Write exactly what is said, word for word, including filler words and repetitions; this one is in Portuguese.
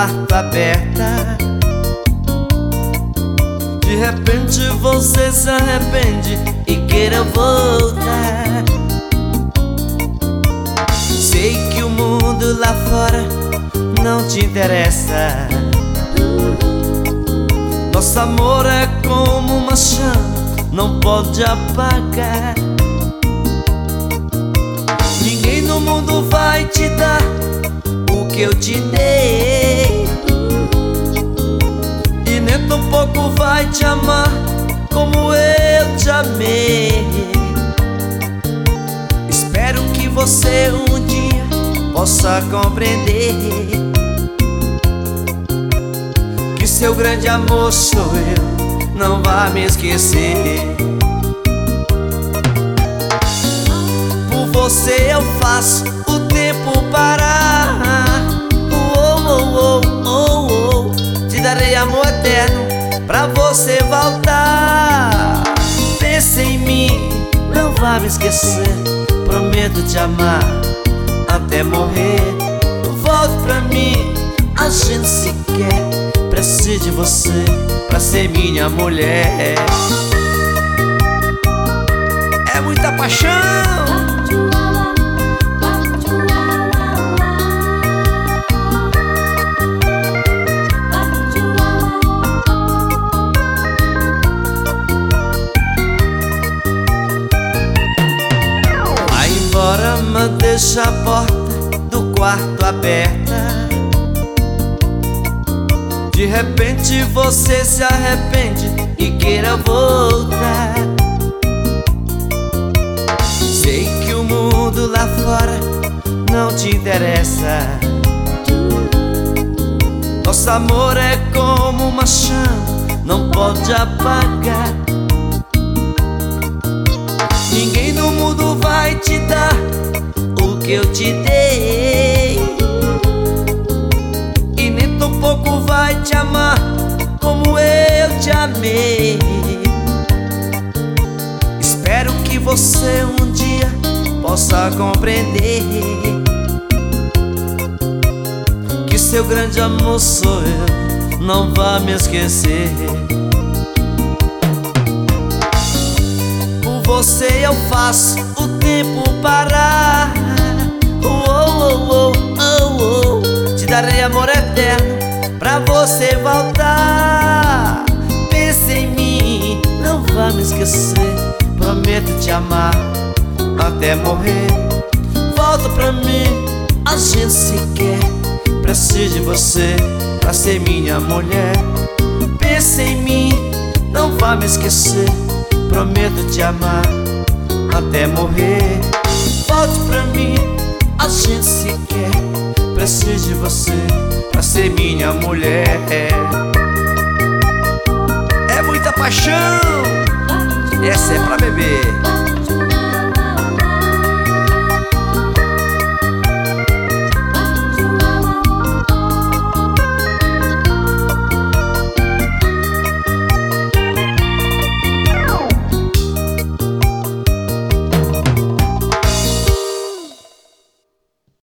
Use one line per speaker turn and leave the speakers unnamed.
quarto aberta. De repente você se arrepende e queira voltar. Sei que o mundo lá fora não te interessa. Nosso amor é como uma chama, não pode apagar. Ninguém no mundo vai te dar o que eu te dei, e nem tampouco vai te amar como eu te amei. Espero que você um dia possa compreender que seu grande amor sou eu, não vá me esquecer. Por você eu faço o tempo parar. Oh, oh, oh, oh, oh. Te darei amor eterno pra você voltar. Pense em mim, não vá me esquecer. Prometo te amar até morrer. Volte pra mim, a gente se quer. Preciso de você pra ser minha mulher. É muita paixão. Vai embora, mas deixa a porta do quarto aberta. De repente você se arrepende e queira voltar. Sei que o mundo lá fora não te interessa. Nosso amor é como uma chama, não pode apagar. Ninguém no mundo vai te dar o que eu te dei, e nem tampouco vai te amar como eu te amei. Espero que você um dia possa compreender que seu grande amor sou eu, não vá me esquecer. Por você eu faço o tempo parar. Oh, oh, oh, oh, oh. Te darei amor eterno pra você voltar. Pense em mim, não vá me esquecer. Prometo te amar até morrer. Volta pra mim, a gente se quer. Preciso de você pra ser minha mulher. Pense em mim, não vá me esquecer. Prometo te amar até morrer. Volte pra mim, a gente se quer. Preciso de você pra ser minha mulher. É muita paixão, essa é pra beber.